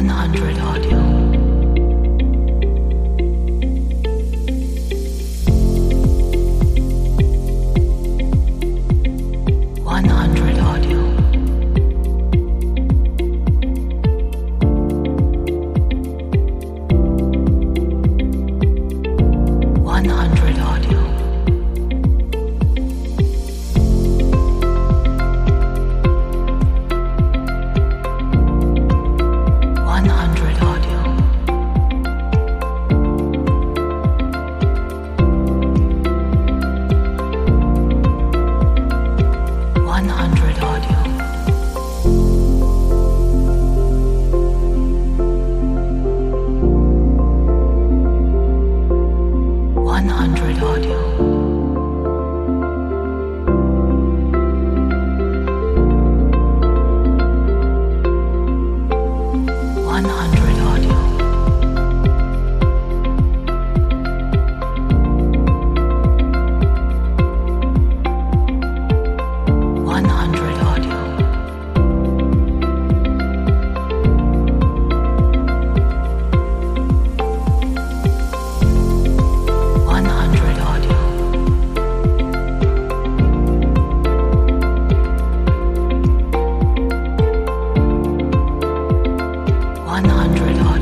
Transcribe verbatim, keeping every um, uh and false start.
hundred audio. one hundred audio. one hundred audio. one hundred audio. one hundred audio. one hundred audio. one hundred audio. one hundred audio. one hundred audio. one hundred audio.